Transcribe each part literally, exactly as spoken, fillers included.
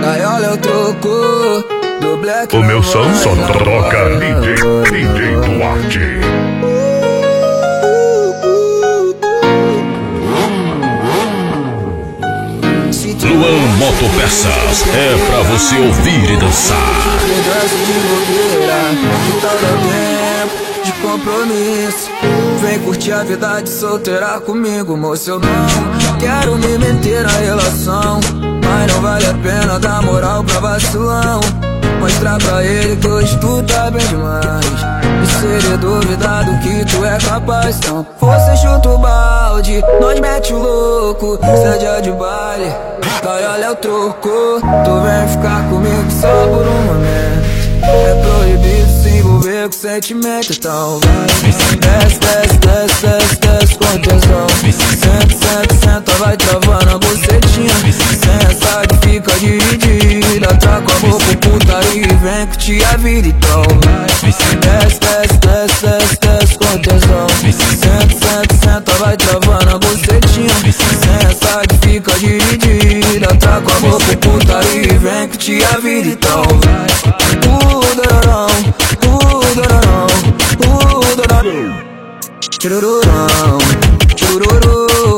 Gaiola é o troco do Black. O meu som só troca D J, D J Duarte. Luan Motopeças é pra você ouvir e dançar. Pedaço de bobeira, que tal dar tempo de compromisso? Vem curtir a vida de solteira comigo, moço. Eu não quero me meter na relação, mas não vale a pena dar moral pra vacilão. Mostrar pra ele que hoje tu tá bem demais, e se ele duvidar do que tu é capaz, não. Você chuta o balde, nós mete o louco. Seja de baile, gaiola é o troco. Tu vem ficar comigo só por um momento. É proibido se envolver com sentimento, então vai. Desce, desce, desce, desce, desce com tesão. Senta, senta, senta, vai travando a bucetinha. Senta que fica dividida, tá com a boca putaria e vem curtir a vida, então vai. Desce, desce, desce, desce, desce com tesão. Senta, senta, senta, vai travando a bucetinha. Senta que fica dividida, tá com a boca putaria e vem curtir a vida, então vai. Udororão, udororão, udororão, churururão, chururu,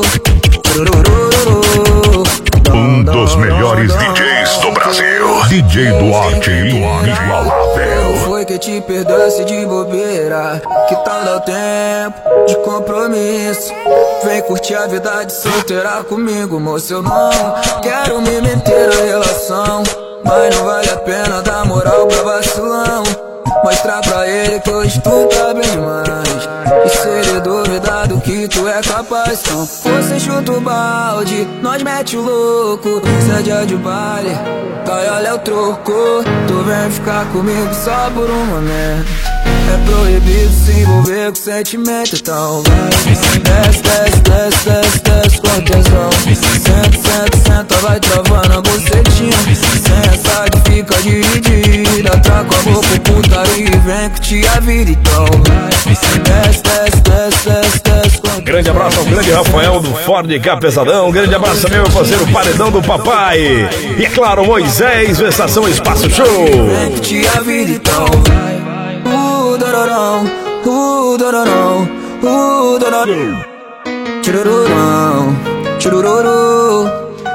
churururu. Um dos melhores D Js do Brasil, D J Duarte inigualável. Foi que te perdoasse de bobeira, que tal dar o tempo de compromisso? Vem curtir a vida de solteira comigo, moço. Eu não quero me meter na relação, mas não vale a pena dar moral pra vacilão. Mostrar pra ele que hoje tu tá bem demais, e se ele duvidar do que tu é capaz, não. Você chuta o balde, nós mete o louco. Seja de baile, gaiola é o troco. Tu vem ficar comigo só por um momento. É proibido se envolver com sentimento, então vai. Desce, desce, desce, desce, desce com tesão. Senta, senta, senta, vai travando a bucetinha. Senta que fica dividida, tá com a boca putaria e vem curtir a vida, então vai. Desce, desce, desce, desce, desce com tesão. Grande abraço ao grande Rafael do Ford K Pesadão. Grande abraço também ao meu parceiro Paredão do Papai. E é claro, Moisés, Estação Espaço Show. Vem curtir a vida, então vai. Udororão, udororão, udororão, churururão, churururu,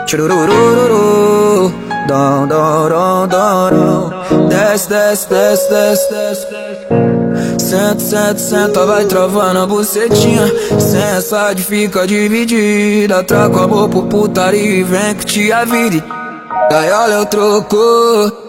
churururu, dom, dom, dom, dom. Desce, desce, desce, desce, desce. Senta, senta, senta, vai travando a bucetinha. Sensa de fica dividida, traga o amor por putaria e vem curtir a vida. Gaiola é o troco